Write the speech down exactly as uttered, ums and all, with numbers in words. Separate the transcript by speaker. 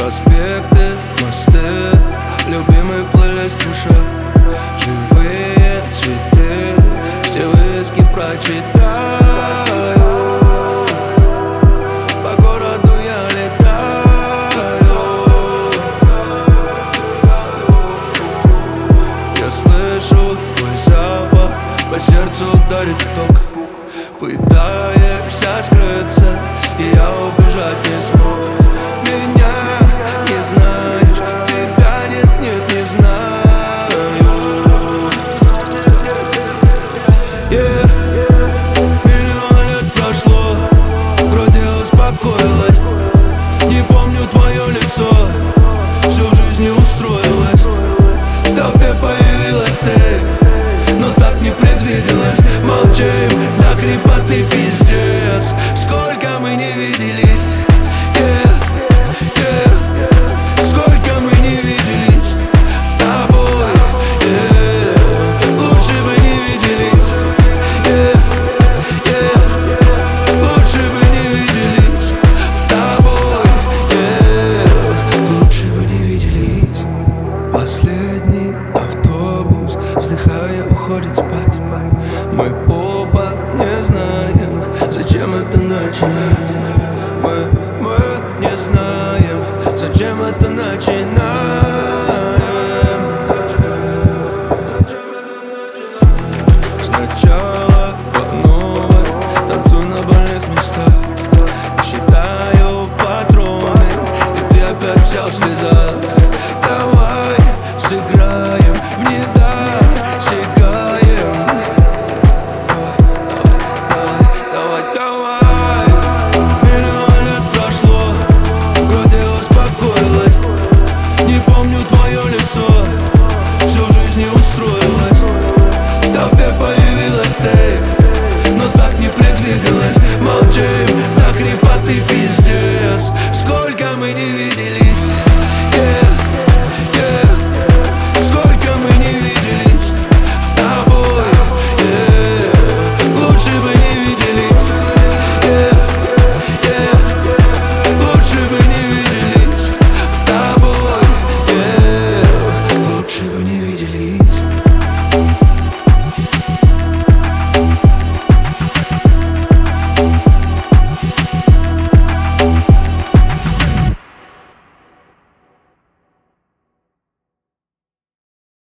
Speaker 1: Проспекты, мосты, любимый плейлист в ушах. Живые цветы, все вывески прочитаю. По городу я летаю. Я слышу твой запах, по сердцу ударит ток. Пытаешься скрыться, и я убежать не смог. Меня не знаешь, тебя нет, нет, не знаю. yeah. Миллион лет прошло, вроде успокоилась. Не помню твое лицо, всю жизнь не устроилась. В толпе появилась ты, но так не предвиделась. Молчим до хрипоты, пиздец. Сколько мы не виделись, yeah, yeah. Сколько мы не виделись с тобой, yeah. Лучше бы не виделись, yeah, yeah. Лучше бы не виделись с тобой, yeah. Лучше бы не виделись. Последний автобус, вздыхая, уходит спать. Мы